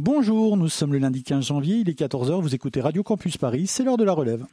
Bonjour, nous sommes le lundi 15 janvier, il est 14h, vous écoutez Radio Campus Paris, c'est l'heure de la relève.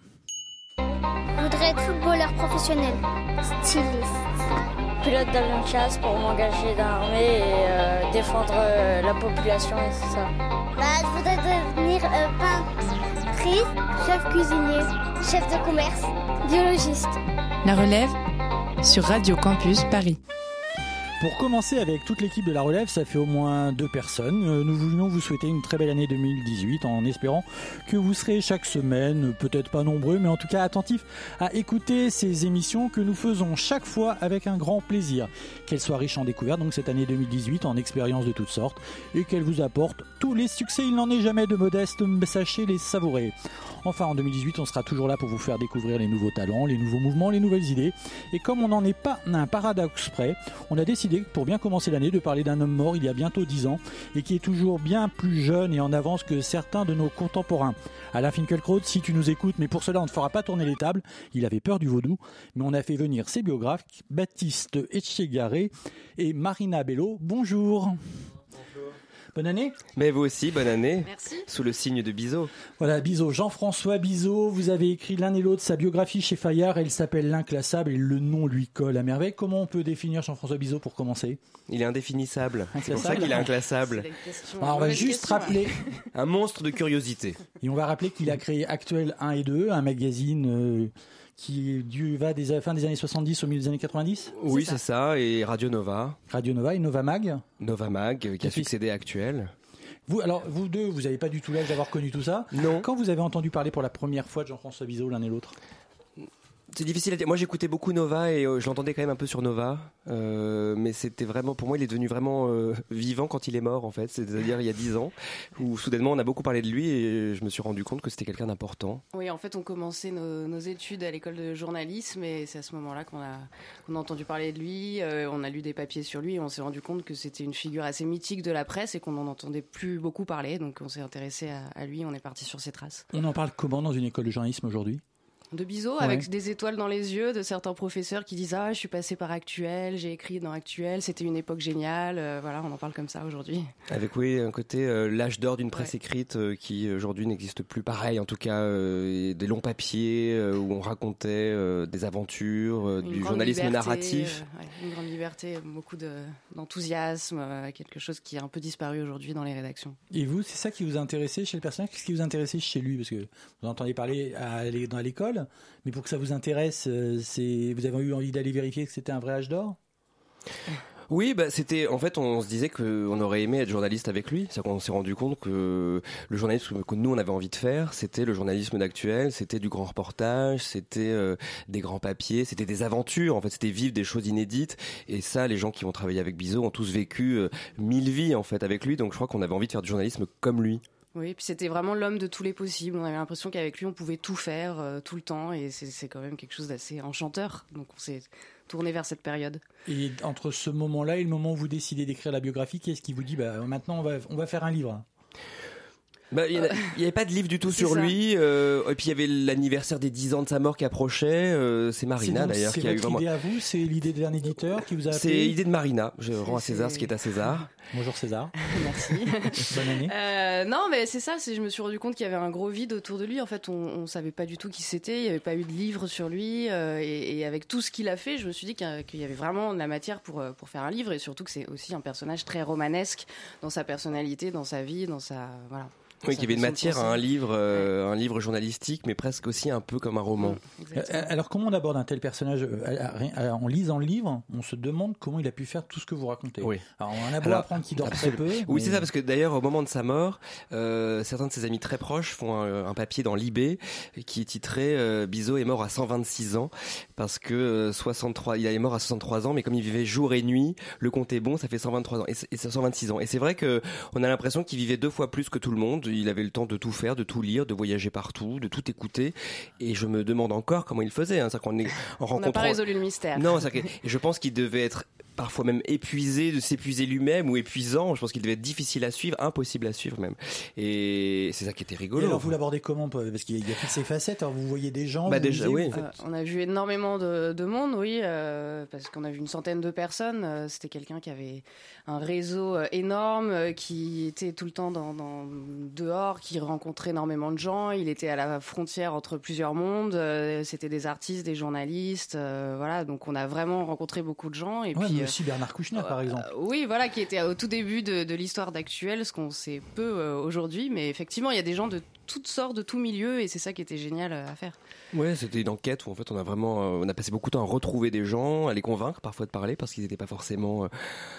Je voudrais être footballeur professionnel, styliste. Pilote d'avion de chasse pour m'engager dans l'armée et défendre la population et tout ça. Je voudrais devenir peintrice, chef cuisinier, chef de commerce, biologiste. La relève sur Radio Campus Paris. Pour commencer avec toute l'équipe de la relève, ça fait au moins 2 personnes. Nous voulions vous souhaiter une très belle année 2018 en espérant que vous serez chaque semaine, peut-être pas nombreux, mais en tout cas attentifs à écouter ces émissions que nous faisons chaque fois avec un grand plaisir. Qu'elles soient riches en découvertes, donc cette année 2018, en expériences de toutes sortes, et qu'elles vous apportent tous les succès. Il n'en est jamais de modeste, sachez les savourer. Enfin, en 2018, on sera toujours là pour vous faire découvrir les nouveaux talents, les nouveaux mouvements, les nouvelles idées. Et comme on n'en est pas un paradoxe près, on a décidé, pour bien commencer l'année, de parler d'un homme mort il y a bientôt 10 ans et qui est toujours bien plus jeune et en avance que certains de nos contemporains. Alain Finkielkraut, si tu nous écoutes, mais pour cela on ne fera pas tourner les tables, il avait peur du vaudou, mais on a fait venir ses biographes, Baptiste Etchegaré et Marina Bello. Bonjour. Bonne année. Mais vous aussi, bonne année. Merci. Sous le signe de Bizot. Voilà, Bizot, Jean-François Bizot, vous avez écrit l'un et l'autre sa biographie chez Fayard, elle s'appelle L'Inclassable et le nom lui colle à merveille. Comment on peut définir Jean-François Bizot pour commencer ? Il est indéfinissable. C'est pour ça qu'il est inclassable. Alors, on va juste rappeler... Un monstre de curiosité. Et on va rappeler qu'il a créé Actuel 1 et 2, un magazine... qui va des fin des années 70 au milieu des années 90 ? Oui, c'est ça. Et Radio Nova. Radio Nova et Nova Mag. Nova Mag, qui a succédé à Actuel. Vous deux, vous n'avez pas du tout l'âge d'avoir connu tout ça. Non. Quand vous avez entendu parler pour la première fois de Jean-François Bizot, l'un et l'autre ? C'est difficile à dire. Moi, j'écoutais beaucoup Nova et je l'entendais quand même un peu sur Nova. Mais c'était vraiment, pour moi, il est devenu vraiment vivant quand il est mort, en fait. C'est-à-dire il y a 10 ans, où soudainement, on a beaucoup parlé de lui et je me suis rendu compte que c'était quelqu'un d'important. Oui, en fait, on commençait nos études à l'école de journalisme et c'est à ce moment-là qu'on a entendu parler de lui. On a lu des papiers sur lui et on s'est rendu compte que c'était une figure assez mythique de la presse et qu'on n'en entendait plus beaucoup parler. Donc, on s'est intéressé à lui, on est parti sur ses traces. On en parle comment dans une école de journalisme aujourd'hui ? De Bizot, avec des étoiles dans les yeux de certains professeurs qui disent « Ah, je suis passé par Actuel, j'ai écrit dans Actuel, c'était une époque géniale. » Voilà, on en parle comme ça aujourd'hui. Avec, oui, un côté l'âge d'or d'une presse écrite qui aujourd'hui n'existe plus, pareil, en tout cas, des longs papiers où on racontait des aventures, du journalisme narratif. Une grande liberté, beaucoup d'enthousiasme, quelque chose qui a un peu disparu aujourd'hui dans les rédactions. Et vous, c'est ça qui vous a intéressé chez le personnage ? Qu'est-ce qui vous a intéressé chez lui ? Parce que vous entendez parler dans l'école, mais pour que ça vous intéresse, vous avez eu envie d'aller vérifier que c'était un vrai âge d'or ? Oui, c'était, en fait, on se disait qu'on aurait aimé être journaliste avec lui. C'est qu'on s'est rendu compte que le journalisme que nous on avait envie de faire, c'était le journalisme d'Actuel, c'était du grand reportage, c'était des grands papiers, c'était des aventures. En fait, c'était vivre des choses inédites. Et ça, les gens qui ont travaillé avec Bizot ont tous vécu 1000 vies en fait avec lui. Donc, je crois qu'on avait envie de faire du journalisme comme lui. Oui, puis c'était vraiment l'homme de tous les possibles. On avait l'impression qu'avec lui, on pouvait tout faire, tout le temps, et c'est quand même quelque chose d'assez enchanteur. Donc on s'est tourné vers cette période. Et entre ce moment-là et le moment où vous décidez d'écrire la biographie, qu'est-ce qui vous dit maintenant on va faire un livre ? Il n'y avait pas de livre du tout sur lui. Et puis il y avait l'anniversaire des 10 ans de sa mort qui approchait. C'est Marina d'ailleurs qui a eu vraiment. C'est votre idée à vous ? C'est l'idée d'un éditeur qui vous a appelé ? C'est l'idée de Marina. Je rends à César ce qui est à César. Bonjour César. Merci. Bonne année. Non, mais c'est ça. Je me suis rendu compte qu'il y avait un gros vide autour de lui. En fait, on savait pas du tout qui c'était. Il n'y avait pas eu de livre sur lui. Et avec tout ce qu'il a fait, je me suis dit qu'il y avait vraiment de la matière pour faire un livre. Et surtout que c'est aussi un personnage très romanesque dans sa personnalité, dans sa vie, dans sa voilà. Oui, qu'il y avait une matière à un livre journalistique, mais presque aussi un peu comme un roman. Alors, comment on aborde un tel personnage ? En lisant le livre, on se demande comment il a pu faire tout ce que vous racontez. Oui. Alors, on a beau apprendre qu'il dort très peu. Oui, c'est ça, parce que d'ailleurs, au moment de sa mort, certains de ses amis très proches font un papier dans Libé qui est titré Bizot est mort à 126 ans, parce que il est mort à 63 ans, mais comme il vivait jour et nuit, le compte est bon, ça fait 123 ans, et 126 ans. Et c'est vrai qu'on a l'impression qu'il vivait 2 fois plus que tout le monde. il avait le temps de tout faire, de tout lire, de voyager partout, de tout écouter. Et je me demande encore comment il faisait. Hein. On n'a pas résolu le mystère. Non, et je pense qu'il devait être parfois même épuisé, de s'épuiser lui-même, ou épuisant. Je pense qu'il devait être difficile à suivre, impossible à suivre même. Et c'est ça qui était rigolo. Et alors vous l'abordez comment? Parce qu'il y a toutes ces facettes. Alors vous voyez des gens. Déjà, oui. On a vu énormément de monde, oui, parce qu'on a vu une centaine de personnes. C'était quelqu'un qui avait un réseau énorme, qui était tout le temps dehors, qui rencontrait énormément de gens. Il était à la frontière entre plusieurs mondes. C'était des artistes, des journalistes, voilà. Donc on a vraiment rencontré beaucoup de gens. Et puis aussi Bernard Kouchner, par exemple. Oui, voilà, qui était au tout début de l'histoire d'Actuel, ce qu'on sait peu aujourd'hui. Mais effectivement, il y a des gens de toutes sortes, de tout milieu, et c'est ça qui était génial à faire. Ouais, c'était une enquête où en fait on a passé beaucoup de temps à retrouver des gens, à les convaincre parfois de parler parce qu'ils n'étaient pas forcément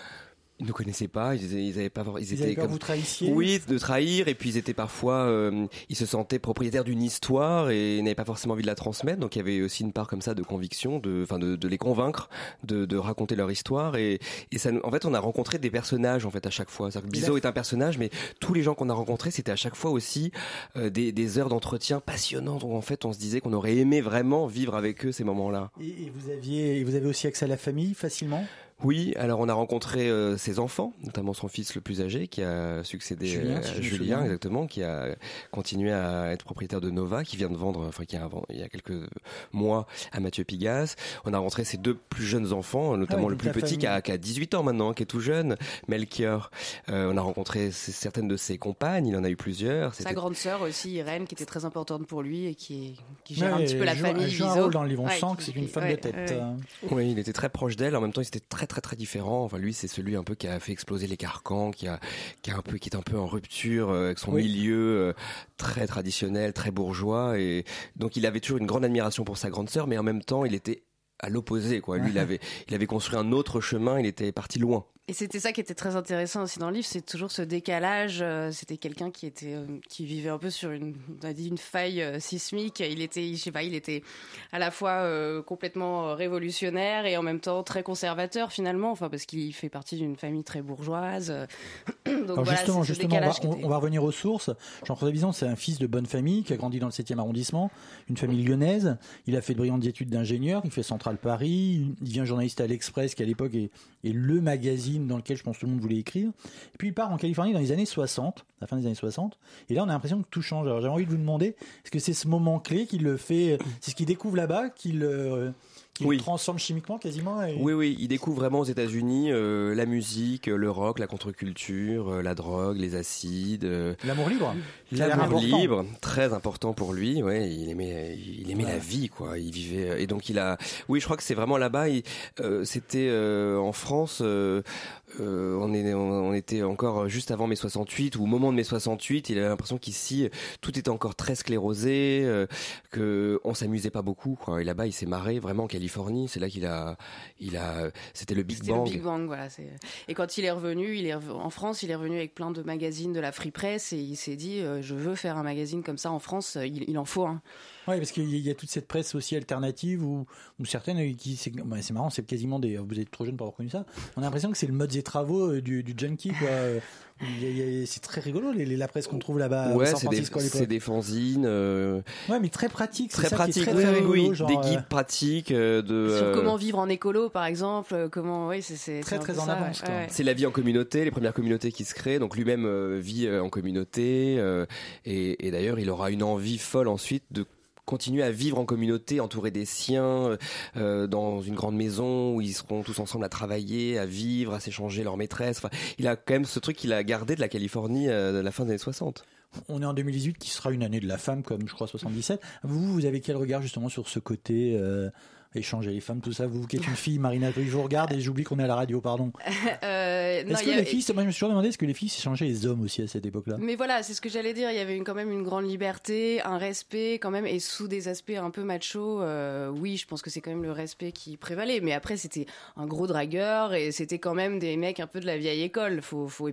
ils ne connaissaient pas, ils avaient peur que vous trahissiez. Oui, de trahir, et puis ils étaient parfois, ils se sentaient propriétaires d'une histoire et n'avaient pas forcément envie de la transmettre, donc il y avait aussi une part comme ça de conviction, de les convaincre, de raconter leur histoire, et ça, en fait, on a rencontré des personnages en fait à chaque fois. C'est-à-dire que Bizot est un personnage, mais tous les gens qu'on a rencontrés, c'était à chaque fois aussi des heures d'entretien passionnantes. Donc en fait, on se disait qu'on aurait aimé vraiment vivre avec eux ces moments-là. Et vous avez aussi accès à la famille facilement? Oui, alors on a rencontré ses enfants, notamment son fils le plus âgé qui a succédé à Julien, exactement, qui a continué à être propriétaire de Nova, qui vient de vendre, il y a quelques mois à Mathieu Pigasse. On a rencontré ses deux plus jeunes enfants, notamment le plus petit qui a 18 ans maintenant, qui est tout jeune, Melchior. On a rencontré certaines de ses compagnes, il en a eu plusieurs. Sa grande sœur aussi, Irène, qui était très importante pour lui et qui gère un petit peu la famille. Elle joue un rôle dans le livre, on sent que c'est une femme de tête. Oui, il était très proche d'elle, en même temps il était très différent. Enfin, lui, c'est celui un peu qui a fait exploser les carcans, qui est un peu en rupture avec son milieu très traditionnel, très bourgeois, et donc il avait toujours une grande admiration pour sa grande sœur, mais en même temps, il était à l'opposé, quoi. Lui, il avait construit un autre chemin, il était parti loin. Et c'était ça qui était très intéressant aussi dans le livre, c'est toujours ce décalage. C'était quelqu'un qui vivait un peu sur une faille sismique. Il était à la fois complètement révolutionnaire et en même temps très conservateur finalement. Enfin, parce qu'il fait partie d'une famille très bourgeoise. Donc alors voilà, justement, on va revenir aux sources. Jean-François Bizon, c'est un fils de bonne famille qui a grandi dans le 7e arrondissement, une famille lyonnaise. Il a fait de brillantes études d'ingénieur. Il fait Centrale Paris. Il devient journaliste à l'Express, qui à l'époque est le magazine dans lequel je pense tout le monde voulait écrire. Et puis il part en Californie dans les années 60, la fin des années 60. Et là, on a l'impression que tout change. Alors j'avais envie de vous demander, est-ce que c'est ce moment clé qui le fait, c'est ce qu'il découvre là-bas, qui le transforme chimiquement quasiment Oui, il découvre vraiment aux États-Unis la musique, le rock, la contre-culture, la drogue, les acides. L'amour libre. L'amour libre, très important pour lui. Ouais, il aimait la vie, quoi. Il vivait, et donc je crois que c'est vraiment là-bas. C'était en France. On était encore juste avant mai 68 ou au moment de mai 68. Il avait l'impression qu'ici tout était encore très sclérosé, que on s'amusait pas beaucoup, quoi. Et là-bas, il s'est marré vraiment en Californie. C'est là c'était le Big Bang. Le Big Bang, voilà. Et quand il est revenu, en France, il est revenu avec plein de magazines de la Free Press et il s'est dit, je veux faire un magazine comme ça en France. Il en faut un. Oui, parce qu'il y a toute cette presse aussi alternative ou certaines c'est marrant, c'est quasiment vous êtes trop jeune pour avoir connu ça. On a l'impression que c'est le mode des travaux du junkie, quoi. C'est très rigolo la presse qu'on trouve là-bas. Ouais, à San Francisco, c'est des fanzines. Ouais, mais très pratique. Très pratique. Très rigolo, oui, genre, des guides pratiques sur comment vivre en écolo, par exemple. C'est très en avance. Ouais. C'est la vie en communauté, les premières communautés qui se créent. Donc lui-même vit en communauté et d'ailleurs il aura une envie folle ensuite de continuer à vivre en communauté, entouré des siens, dans une grande maison où ils seront tous ensemble à travailler, à vivre, à s'échanger leurs maîtresses. Enfin, il a quand même ce truc qu'il a gardé de la Californie de la fin des années 60. On est en 2018 qui sera une année de la femme comme je crois 77. Vous avez quel regard justement sur ce côté échanger les femmes, tout ça? Vous qui êtes une fille, Marina, je vous regarde et j'oublie qu'on est à la radio, pardon. Est-ce que les filles, moi je me suis toujours demandé, est-ce que les filles s'échangeaient les hommes aussi à cette époque-là? Mais voilà, c'est ce que j'allais dire, il y avait quand même une grande liberté, un respect quand même, et sous des aspects un peu macho, oui, je pense que c'est quand même le respect qui prévalait, mais après c'était un gros dragueur et c'était quand même des mecs un peu de la vieille école,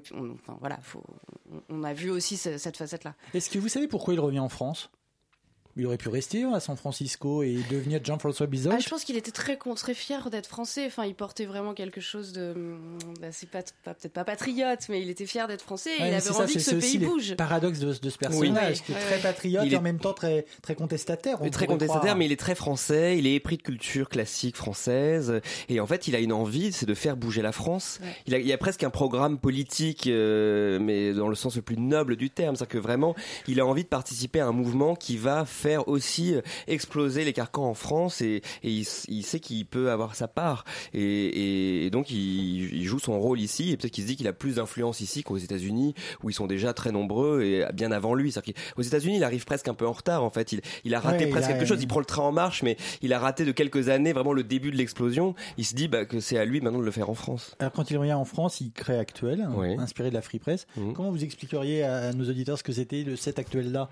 on a vu aussi cette facette-là. Est-ce que vous savez pourquoi il revient en France? Il aurait pu rester à San Francisco et devenir Jean-François Bizot. Je pense qu'il était très fier d'être français. Enfin, il portait vraiment quelque chose de... c'est peut-être pas patriote, mais il était fier d'être français et il avait envie que ce pays bouge. C'est le paradoxe de ce personnage, qui est très patriote et en même temps très, très contestataire. Très contestataire, mais il est très français, il est épris de culture classique française et en fait, il a une envie, c'est de faire bouger la France. Ouais. Il y a presque un programme politique, mais dans le sens le plus noble du terme. C'est-à-dire que vraiment, il a envie de participer à un mouvement qui va faire aussi exploser les carcans en France et il sait qu'il peut avoir sa part et donc il joue son rôle ici et peut-être qu'il se dit qu'il a plus d'influence ici qu'aux États-Unis où ils sont déjà très nombreux et bien avant lui. C'est-à-dire qu'aux États-Unis, il arrive presque un peu en retard en fait. Il a raté presque quelque chose. Il prend le train en marche, mais il a raté de quelques années vraiment le début de l'explosion. Il se dit que c'est à lui maintenant de le faire en France. Alors quand il revient en France, il crée Actuel, inspiré de la Free Press. Comment vous expliqueriez à nos auditeurs ce que c'était le set Actuel-là?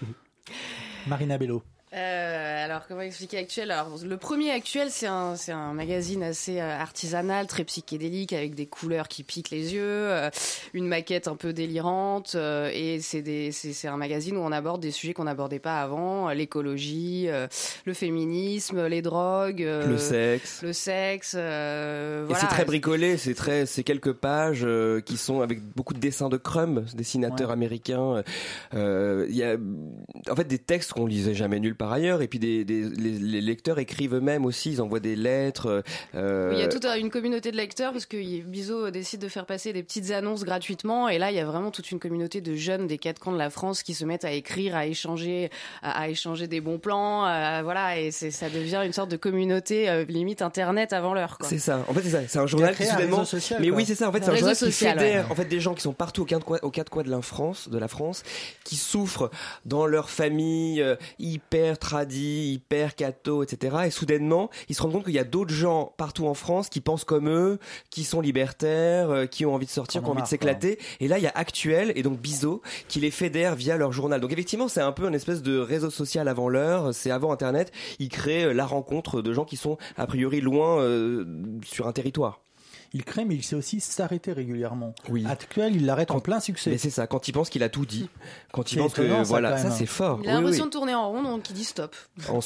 Marina Bello. Alors comment expliquer Actuel? Alors le premier Actuel, c'est un magazine assez artisanal, très psychédélique, avec des couleurs qui piquent les yeux, une maquette un peu délirante, et c'est un magazine où on aborde des sujets qu'on n'abordait pas avant, l'écologie, le féminisme, les drogues, le sexe. Voilà. Et c'est très bricolé, c'est quelques pages qui sont avec beaucoup de dessins de Crumb, dessinateurs américains. Il y a en fait des textes qu'on lisait jamais nulle part ailleurs et puis les lecteurs écrivent eux-mêmes aussi, ils envoient des lettres. Il y a toute une communauté de lecteurs parce que Bizot décide de faire passer des petites annonces gratuitement et là il y a vraiment toute une communauté de jeunes des quatre coins de la France qui se mettent à écrire, à échanger des bons plans, voilà, et ça devient une sorte de communauté limite internet avant l'heure, quoi. C'est ça. En fait c'est ça, c'est un journal qui soudainement mais oui, c'est ça, en fait c'est un journal qui fédère en fait des gens qui sont partout aux quatre coins de la France qui souffrent dans leur famille hyper tradis, hyper catho, etc. Et soudainement, ils se rendent compte qu'il y a d'autres gens partout en France qui pensent comme eux, qui sont libertaires, qui ont envie de sortir, qui ont envie de s'éclater. Et là, il y a Actuel et donc Bizot qui les fédèrent via leur journal. Donc effectivement, c'est un peu une espèce de réseau social avant l'heure. C'est avant Internet. Ils créent la rencontre de gens qui sont a priori loin sur un territoire. Il crée, mais il sait aussi s'arrêter régulièrement. Oui. Actuel, il l'arrête en plein succès. Mais c'est ça, quand il pense qu'il a tout dit. Quand il pense que, voilà, ça c'est fort. Il a l'impression de tourner en rond, donc il dit stop. En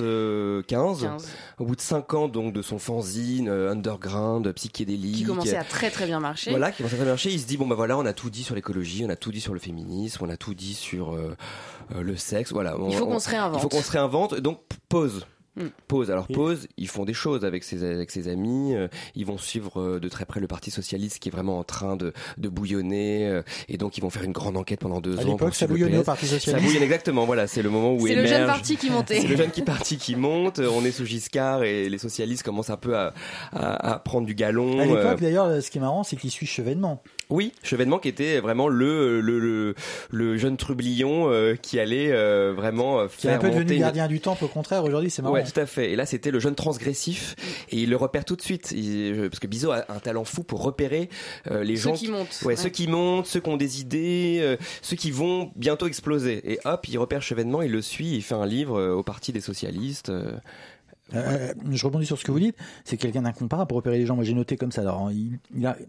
75, au bout de 5 ans donc, de son fanzine, underground, psychédélique. Qui commençait à très très bien marcher. Voilà, qui commençait à très bien marcher. Il se dit, on a tout dit sur l'écologie, on a tout dit sur le féminisme, on a tout dit sur le sexe. Voilà. Il faut qu'on se réinvente. Il faut qu'on se réinvente, donc pause. Pause, ils font des choses avec ses amis, ils vont suivre de très près le Parti Socialiste qui est vraiment en train de bouillonner, et donc ils vont faire une grande enquête pendant 2 ans. À l'époque, ça bouillonnait au Parti Socialiste. Ça bouillonne exactement, voilà, c'est le moment où émerge. C'est le jeune parti qui montait. C'est le jeune parti qui monte, on est sous Giscard et les socialistes commencent un peu à prendre du galon. À l'époque, d'ailleurs, ce qui est marrant, c'est qu'il suit Chevènement. Oui, Chevènement qui était vraiment le jeune trublion qui allait vraiment qui est un peu devenu gardien du temple, au contraire, aujourd'hui, c'est marrant. Ouais, tout à fait. Et là, c'était le jeune transgressif et il le repère tout de suite parce que Bizot a un talent fou pour repérer les gens qui montent. Ceux qui montent, ceux qui ont des idées, ceux qui vont bientôt exploser. Et hop, il repère Chevènement, il le suit, il fait un livre au Parti des socialistes. Je rebondis sur ce que vous dites, c'est quelqu'un d'incomparable pour repérer les gens. Moi j'ai noté comme ça. Alors, il a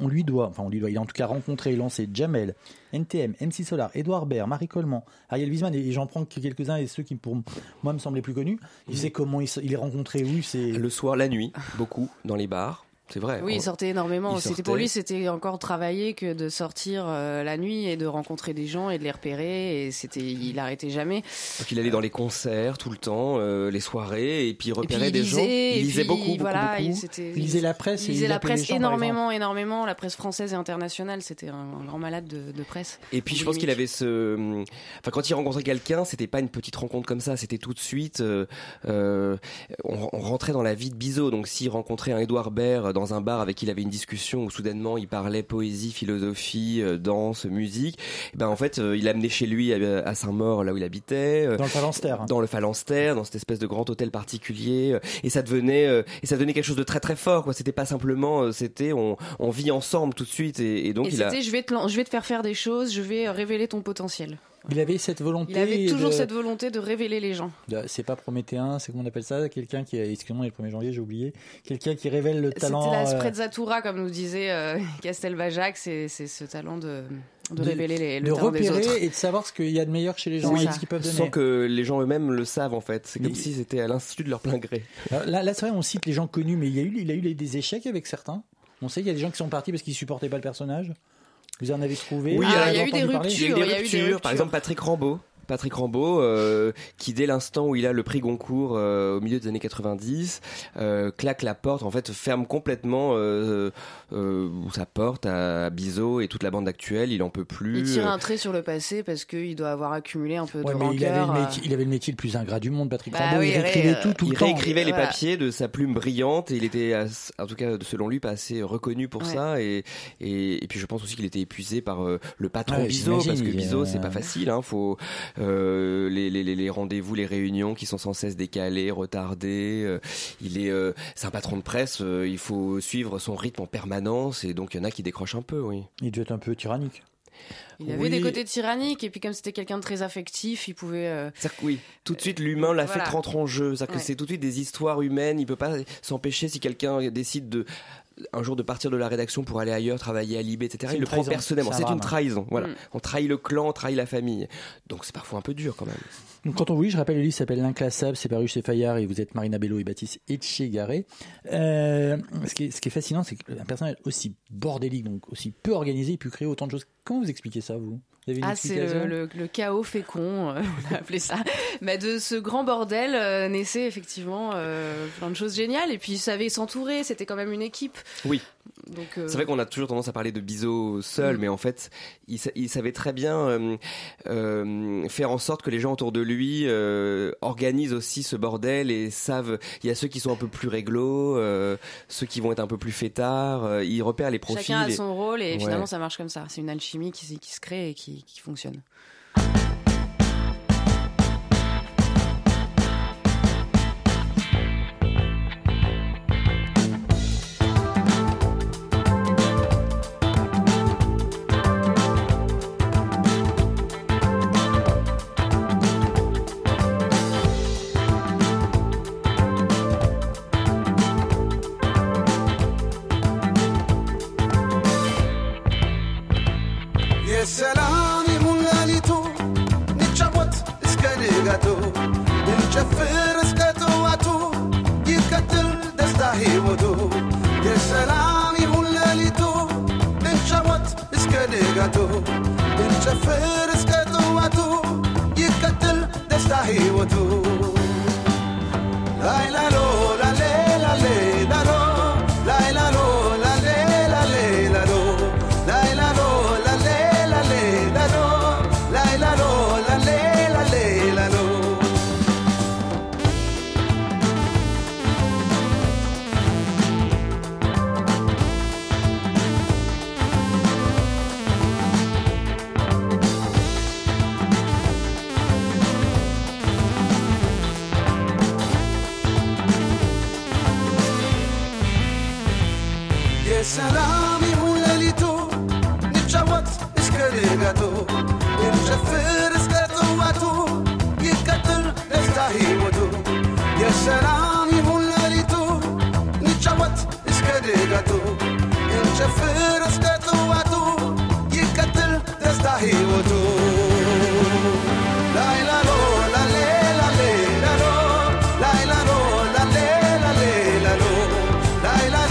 en tout cas rencontré et lancé Jamel, NTM, MC Solar, Edouard Baird, Marie Coleman, Ariel Wiesman, et j'en prends quelques-uns et ceux qui pour moi me semblaient plus connus. Il sait comment il est rencontré où c'est le soir, la nuit, beaucoup dans les bars. C'est vrai. Oui, il sortait énormément. Pour lui, c'était encore travailler que de sortir la nuit et de rencontrer des gens et de les repérer. Et il arrêtait jamais. Donc il allait dans les concerts tout le temps, les soirées, et puis il repérait des gens. Il lisait beaucoup. Voilà, il lisait la presse. Il lisait la presse énormément. La presse française et internationale. C'était un grand malade de presse. Et puis je pense qu'il avait quand il rencontrait quelqu'un, c'était pas une petite rencontre comme ça. C'était tout de suite. On rentrait dans la vie de Bizot. Donc s'il rencontrait un Edouard Baird dans un bar avec qui il avait une discussion où soudainement il parlait poésie, philosophie, danse, musique, et ben en fait il l'amenait chez lui à Saint-Maur, là où il habitait, dans le Phalanstère, dans cette espèce de grand hôtel particulier, et ça devenait quelque chose de très très fort, quoi. C'était pas simplement on vit ensemble tout de suite, et donc je vais te faire des choses, je vais révéler ton potentiel. Il avait cette volonté. Il avait toujours cette volonté de révéler les gens. C'est pas prométhéen, c'est comment on appelle ça? Quelqu'un qui, excusez-moi, le 1er janvier, j'ai oublié. Quelqu'un qui révèle le talent. C'était la sprezzatura, comme nous disait Castelbajac, c'est ce talent révéler le de talent des autres. repérer et de savoir ce qu'il y a de meilleur chez les gens et ce qu'ils peuvent donner. Sans que les gens eux-mêmes le savent en fait. C'est comme si c'était à l'insu de leur plein gré. Alors là, c'est vrai, on cite les gens connus, mais il a eu des échecs avec certains. On sait qu'il y a des gens qui sont partis parce qu'ils supportaient pas le personnage. Vous en avez trouvé? Oui, il y a eu des ruptures. Il y a eu des ruptures. Par exemple, Patrick Rambaud, qui dès l'instant où il a le prix Goncourt au milieu des années 90, claque la porte, en fait ferme complètement sa porte à Bizot et toute la bande actuelle. Il en peut plus. Il tire un trait sur le passé parce qu'il doit avoir accumulé un peu de rancœur. Il avait le métier le plus ingrat du monde, Patrick Rambaud. Oui, il réécrivait tout le temps. Il réécrivait les papiers de sa plume brillante et il était, en tout cas selon lui, pas assez reconnu pour ça. Et puis je pense aussi qu'il était épuisé par le patron Bizot, parce que Bizot c'est pas facile. Faut les rendez-vous, les réunions qui sont sans cesse décalées, retardées. C'est un patron de presse. Il faut suivre son rythme en permanence et donc il y en a qui décrochent un peu. Oui. Il devait être un peu tyrannique. Il avait des côtés tyranniques et puis comme c'était quelqu'un de très affectif, il pouvait. Oui, tout de suite l'humain l'a fait rentrer en jeu. C'est-à-dire que c'est tout de suite des histoires humaines. Il peut pas s'empêcher si quelqu'un décide un jour de partir de la rédaction pour aller ailleurs, travailler à Libé, etc. Il le prend personnellement. C'est une trahison. Voilà. On trahit le clan, on trahit la famille. Donc c'est parfois un peu dur quand même. Donc, quand on vous lit, je rappelle, le livre s'appelle L'Inclassable, c'est paru chez Fayard et vous êtes Marina Bello et Baptiste Etchegaray. Ce qui est fascinant, c'est qu'un personnage aussi bordélique, donc aussi peu organisé, il peut créer autant de choses. Comment vous expliquez ça, vous? C'est le chaos fécond, on a appelé ça. Mais de ce grand bordel naissait effectivement plein de choses géniales. Et puis il savait s'entourer, c'était quand même une équipe. Oui. Donc, c'est vrai qu'on a toujours tendance à parler de Bizot seul, mais en fait, il savait très bien faire en sorte que les gens autour de lui organisent aussi ce bordel et savent. Il y a ceux qui sont un peu plus réglo, ceux qui vont être un peu plus fêtards. Il repère les profils. Chacun a son rôle et finalement ça marche comme ça. C'est une alchimie qui se crée et qui fonctionne. ሰላም ይሁን ሌሊቱ ንጫወት እስከ ንጋቱ እንጨፍር እስከ ጠዋቱ ይቀጥል ደስታ ሕይወቱ የሰላም ይሁን ሌሊቱ እንጫወት እስከ ንጋቱ እንጨፍር እስከ ጠዋቱ ይቀጥል ደስታ ሕይወቱ ላይላሎ ላሌ ላሌ ላሎ ላይላሎ ላሌ ላሌ ላሎ ላይላሎ ሰላም ይሁን ሌሊቱ ንጫወት እስከ ንጋቱ እንጨፍር እስከ ጠዋቱ ይቀጥል ደስታ ሕይወቱ የሰላም ይሁን ሌሊቱ ንጫወት እስከ ንጋቱ እንጨፍር እስከ ጠዋቱ ይቀጥል ደስታ ሕይወቱ ላይላሎ ላሌ ላሌ ላሎ ላይላሎ ላሌ ላሌ ላሎ ላይላሎ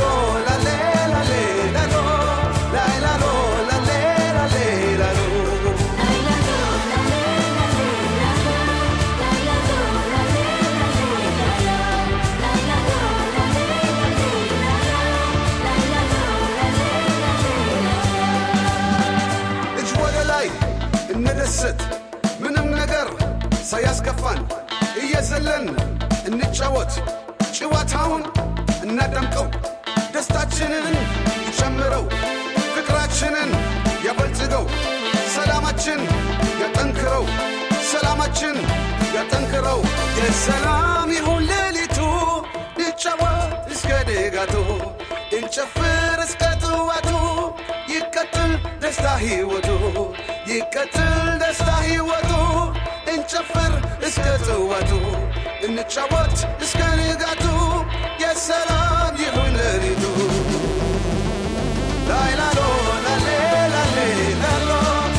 ምንም ነገር ሳያስከፋን እየዘለን እንጫወት ጭዋታውን እናደምቀው ደስታችንን ይጨምረው ፍቅራችንን ያበልጽገው ሰላማችን ያጠንክረው ሰላማችን ያጠንክረው የሰላም ይሁን ሌሊቱ እንጫወት እስከ ንጋቱ እንጨፍር እስከ ጠዋቱ ይቀጥል ደስታ ሕይወቱ ይቀጥል ደስታ ሕይወቱ እንጨፍር እስከ ጠዋቱ እንጫወት እስከ ንጋቱ የሰላም ይሁን ሌሊቱ ላይላሎ ላሌ ላሌ ላሎ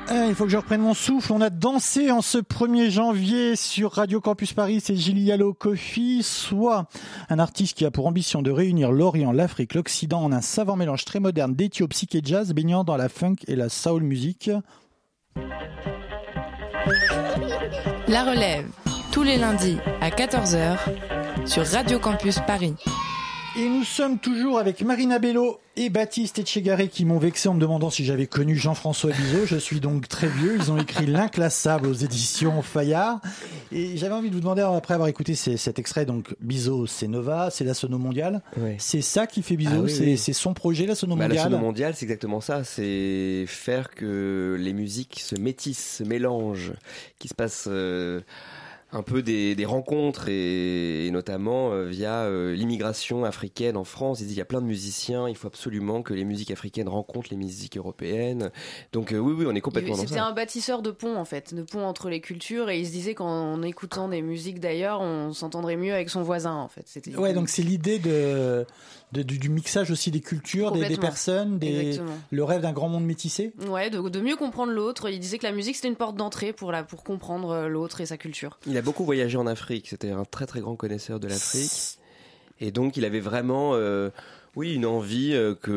Il faut que je reprenne mon souffle. On a dansé en ce 1er janvier sur Radio Campus Paris. C'est Gilialo Kofi, soit un artiste qui a pour ambition de réunir l'Orient, l'Afrique, l'Occident en un savant mélange très moderne d'éthio, psyché et jazz, baignant dans la funk et la soul music. La relève, tous les lundis à 14h sur Radio Campus Paris. Et nous sommes toujours avec Marina Bello et Baptiste Etchegaré qui m'ont vexé en me demandant si j'avais connu Jean-François Bizot. Je suis donc très vieux. Ils ont écrit L'Inclassable aux éditions Fayard. Et j'avais envie de vous demander, après avoir écouté cet extrait, donc Bizot, c'est Nova, c'est la Sono Mondiale. Ouais. C'est ça qui fait Bizot, c'est son projet, la Sono Mondiale. La Sono Mondiale, c'est exactement ça. C'est faire que les musiques se métissent, se mélangent, qu'il se passe... un peu des rencontres et notamment via l'immigration africaine en France. Il dit il y a plein de musiciens, il faut absolument que les musiques africaines rencontrent les musiques européennes. Donc oui, on est complètement dans ça. C'était un bâtisseur de ponts en fait, de ponts entre les cultures, et il se disait qu'en écoutant des musiques d'ailleurs, on s'entendrait mieux avec son voisin en fait. C'était donc c'est l'idée du mixage aussi des cultures, des personnes, le rêve d'un grand monde métissé. Ouais, de mieux comprendre l'autre. Il disait que la musique c'était une porte d'entrée pour comprendre l'autre et sa culture. Il a beaucoup voyagé en Afrique, c'était un très très grand connaisseur de l'Afrique, et donc il avait vraiment une envie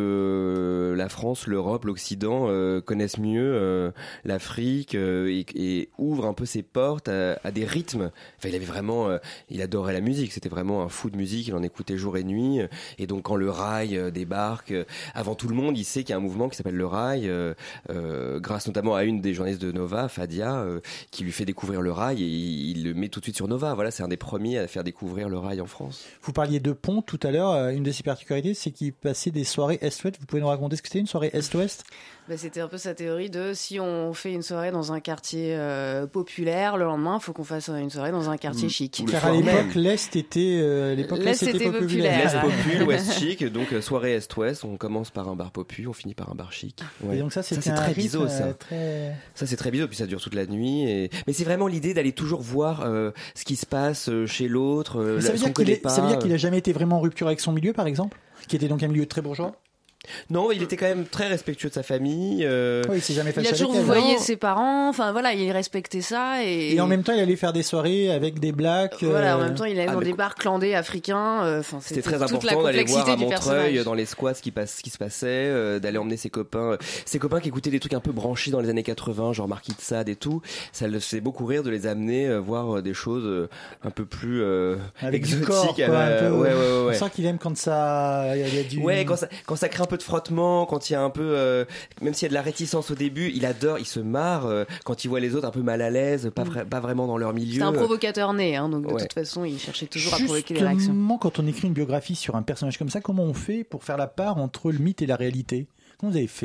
que la France, l'Europe, l'Occident connaissent mieux l'Afrique et ouvre un peu ses portes à des rythmes. Enfin, il avait vraiment, il adorait la musique, c'était vraiment un fou de musique, il en écoutait jour et nuit. Et donc quand le rail débarque, avant tout le monde, il sait qu'il y a un mouvement qui s'appelle le rail, grâce notamment à une des journalistes de Nova, Fadia, qui lui fait découvrir le rail, et il le met tout de suite sur Nova. Voilà, c'est un des premiers à faire découvrir le rail en France. Vous parliez de pont tout à l'heure, une de ses particularités, c'est qu'il passait des soirées Est-Ouest. Vous pouvez nous raconter ce que c'était une soirée Est-Ouest ? C'était un peu sa théorie de si on fait une soirée dans un quartier populaire, le lendemain, il faut qu'on fasse une soirée dans un quartier chic. Car à l'époque, l'Est était, populaire. L'Est populaire, Ouest chic, donc soirée Est-Ouest, on commence par un bar popu, on finit par un bar chic. Ouais. Et donc ça, c'est très Bizot, ça. Ça, c'est très Bizot, puis ça dure toute la nuit. Mais c'est vraiment l'idée d'aller toujours voir ce qui se passe chez l'autre, ça veut dire qu'il a jamais été vraiment en rupture avec son milieu, par exemple ? Qui était donc un milieu très bourgeois ? Non, il était quand même très respectueux de sa famille. Il s'est jamais fâché avec elle. Il a toujours vouvoyé ses parents. Enfin voilà, il respectait ça et en même temps, il allait faire des soirées avec des blacks. Voilà, en même temps, il allait dans des bars clandés africains. C'était très important d'aller voir à Montreuil dans les squats ce qui se passait, d'aller emmener ses copains qui écoutaient des trucs un peu branchés dans les années 80, genre Marquis de Sade et tout. Ça le faisait beaucoup rire de les amener voir des choses un peu plus avec exotiques. Du corps, quoi, un peu, ouais. On sent qu'il aime quand ça, il y a du. Ouais, quand ça crée un peu de frottement, quand il y a un peu, même s'il y a de la réticence au début, il adore, il se marre quand il voit les autres un peu mal à l'aise, pas vraiment dans leur milieu. C'est un provocateur né, donc de toute façon, il cherchait toujours à provoquer les réactions. Justement, quand on écrit une biographie sur un personnage comme ça, comment on fait pour faire la part entre le mythe et la réalité ? Comment vous avez fait ?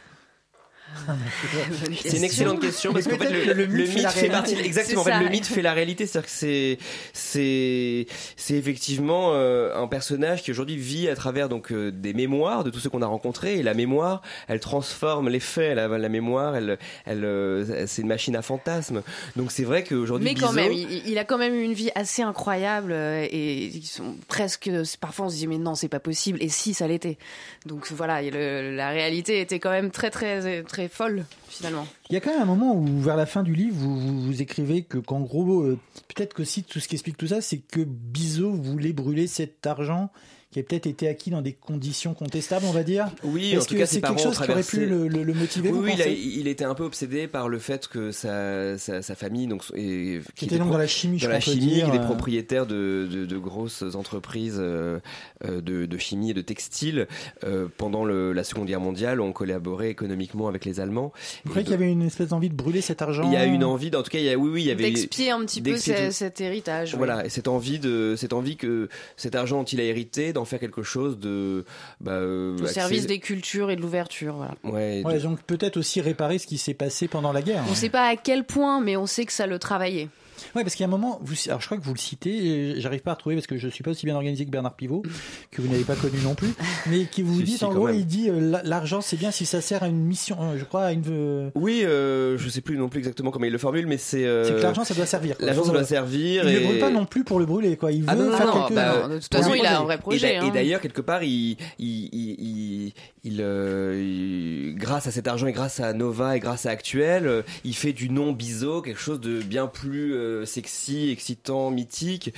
C'est une excellente question parce qu'en fait le mythe fait partie exactement. En fait, le mythe fait la réalité, c'est-à-dire que c'est effectivement un personnage qui aujourd'hui vit à travers donc des mémoires de tous ceux qu'on a rencontrés, et la mémoire, elle transforme les faits. La mémoire, elle c'est une machine à fantasmes. Donc c'est vrai qu'aujourd'hui, mais quand même, il a quand même eu une vie assez incroyable et ils sont presque. Parfois, on se dit mais non, c'est pas possible. Et si ça l'était. Donc voilà, la réalité était quand même très très très folle finalement. Il y a quand même un moment où vers la fin du livre vous écrivez qu'en gros peut-être que si tout ce qui explique tout ça, c'est que Bizot voulait brûler cet argent qui a peut-être été acquis dans des conditions contestables, on va dire. Oui, en tout cas, ses parents c'est quelque chose qui aurait pu le motiver. Oui, il était un peu obsédé par le fait que sa famille, donc, qui était donc dans la chimie, qui est des propriétaires de grosses entreprises de chimie et de textile, pendant la Seconde Guerre mondiale, ont collaboré économiquement avec les Allemands. Vous croyez qu'il y avait une espèce d'envie de brûler cet argent ? Il y a une envie, en tout cas, il y avait d'expier un petit peu cet héritage. Voilà, et cette envie que cet argent dont il a hérité, d'en faire quelque chose au service des cultures et de l'ouverture. Voilà. Ouais, donc peut-être aussi réparer ce qui s'est passé pendant la guerre. On ne sait pas à quel point, mais on sait que ça le travaillait. Oui, parce qu'il y a un moment, alors je crois que vous le citez, j'arrive pas à retrouver parce que je suis pas aussi bien organisé que Bernard Pivot, que vous n'avez pas connu non plus, mais qui vous dit, en gros, il dit l'argent c'est bien si ça sert à une mission, je crois à une. Oui, je sais plus non plus exactement comment il le formule, mais c'est que l'argent ça doit servir. L'argent ça doit servir. Il ne brûle pas non plus pour le brûler, quoi. Il veut faire quelque chose. De toute façon, il a un vrai projet. Et d'ailleurs, quelque part, grâce à cet argent et grâce à Nova et grâce à Actuel, il fait du nom Bizot quelque chose de bien plus sexy, excitant, mythique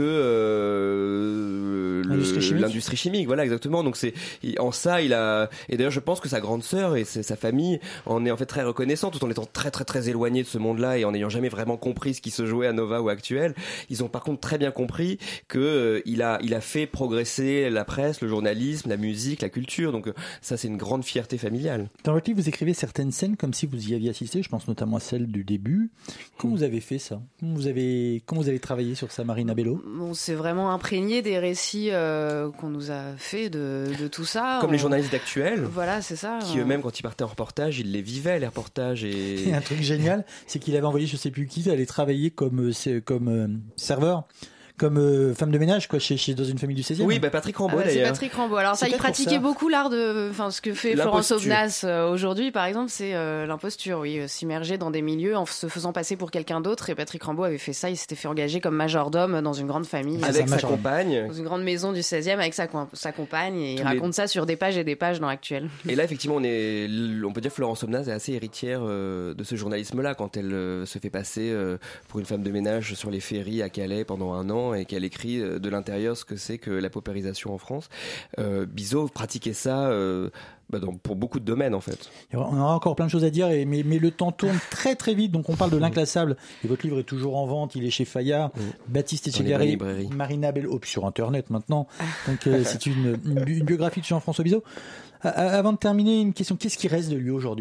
que l'industrie chimique. Voilà, exactement. Donc en ça, il a. Et d'ailleurs, je pense que sa grande sœur et sa famille en est en fait très reconnaissante, tout en étant très très très éloignés de ce monde-là et en n'ayant jamais vraiment compris ce qui se jouait à Nova ou Actuel. Ils ont par contre très bien compris que il a fait progresser la presse, le journalisme, la musique, la culture. Donc ça, c'est une grande fierté familiale. Dans votre livre, vous écrivez certaines scènes comme si vous y aviez assisté. Je pense notamment à celle du début. Comment vous avez fait ça ? Comment vous avez travaillé sur ça, Marina Bello ? On s'est vraiment imprégné des récits qu'on nous a fait de tout ça. Comme les journalistes d'Actuel. Voilà, c'est ça. Qui eux-mêmes, quand ils partaient en reportage, ils les vivaient, les reportages. Et un truc génial, c'est qu'il avait envoyé, je sais plus qui, aller travailler comme serveur. Comme femme de ménage, quoi, dans une famille du 16e. Oui, Patrick Rambaud, d'ailleurs. C'est Patrick Rambaud. Alors ça, il pratiquait beaucoup l'art ce que fait Florence Aubenas aujourd'hui, par exemple, c'est l'imposture, oui, s'immerger dans des milieux en se faisant passer pour quelqu'un d'autre. Et Patrick Rambaud avait fait ça, il s'était fait engager comme majordome dans une grande famille. Avec sa compagne. Dans une grande maison du 16e avec sa compagne, et il raconte ça sur des pages et des pages dans Actuel. Et là, effectivement, on peut dire que Florence Aubenas est assez héritière de ce journalisme-là, quand elle se fait passer pour une femme de ménage sur les ferries à Calais pendant un an, et qu'elle écrit de l'intérieur ce que c'est que la paupérisation en France. Bizot pratiquait ça pour beaucoup de domaines, en fait. On aura encore plein de choses à dire, mais le temps tourne très très vite. Donc on parle de L'Inclassable, et votre livre est toujours en vente, il est chez Fayard. Baptiste Etchegaray, Marina Bello, sur Internet maintenant. Donc c'est une biographie de Jean-François Bizot. Avant de terminer, une question, qu'est-ce qui reste de lui aujourd'hui ?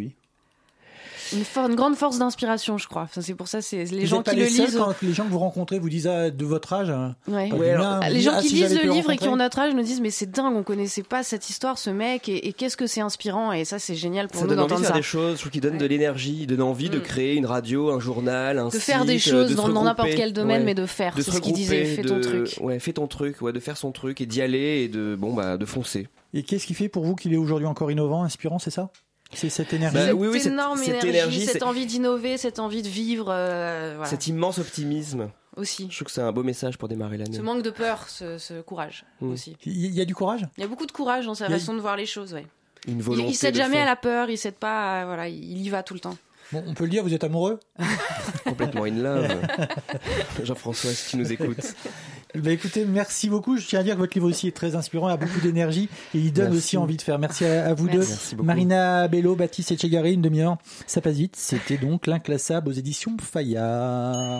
Une grande force d'inspiration, je crois. Enfin, c'est pour ça, c'est les gens qui le lisent. Quand les gens que vous rencontrez vous disent de votre âge. Les gens qui lisent le livre et qui ont notre âge nous disent mais c'est dingue, on connaissait pas cette histoire, ce mec, et qu'est-ce que c'est inspirant, et ça c'est génial pour nous d'entendre ça. Ça donne envie de faire des choses, je trouve qu'il donne de l'énergie, il donne envie de créer une radio, un journal, un site, de faire des choses dans n'importe quel domaine, mais de faire. C'est ce qu'il disait, fais ton truc. Ouais, fais ton truc, de faire son truc et d'y aller et de foncer. Et qu'est-ce qui fait pour vous qu'il est aujourd'hui encore innovant, inspirant, c'est ça ? C'est cette énergie. Cette énorme énergie, cette envie d'innover, cette envie de vivre. Voilà. Cet immense optimisme. Aussi. Je trouve que c'est un beau message pour démarrer l'année. Ce manque de peur, ce courage aussi. Il y a du courage ? Il y a beaucoup de courage dans sa façon de voir les choses, ouais. Une volonté. Il cède jamais à la peur, il cède pas, voilà, il y va tout le temps. Bon, on peut le dire, vous êtes amoureux ? Complètement in love. Jean-François, si tu nous écoutes. Écoutez, merci beaucoup. Je tiens à dire que votre livre aussi est très inspirant, a beaucoup d'énergie et il donne aussi envie de faire. Merci à vous deux. Marina Bello, Baptiste Etchegaray, une demi-heure. Ça passe vite. C'était donc L'Inclassable aux éditions Fayard.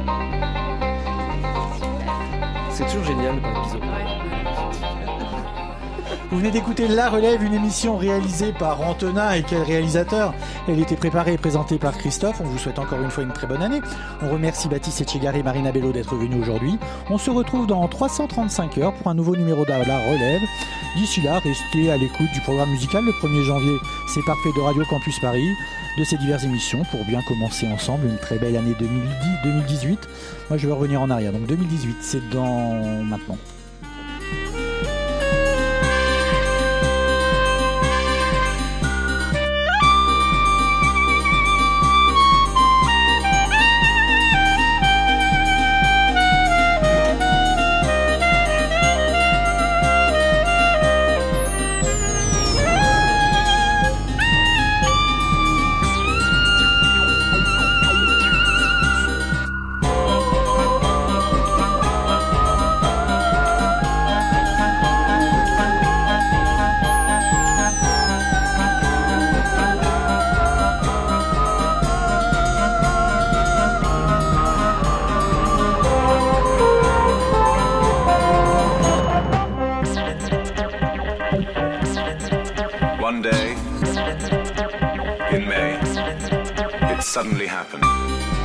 C'est toujours génial, par Bizot. Vous venez d'écouter La Relève, une émission réalisée par Antonin, et quel réalisateur. Elle était préparée et présentée par Christophe. On vous souhaite encore une fois une très bonne année. On remercie Baptiste Etchegaray et Marina Bello d'être venus aujourd'hui. On se retrouve dans 335 heures pour un nouveau numéro de La Relève. D'ici là, restez à l'écoute du programme musical. Le 1er janvier, c'est parfait de Radio Campus Paris, de ces diverses émissions pour bien commencer ensemble une très belle année 2018. Moi, je vais revenir en arrière. Donc 2018, c'est dans maintenant. One day, in May, it suddenly happened.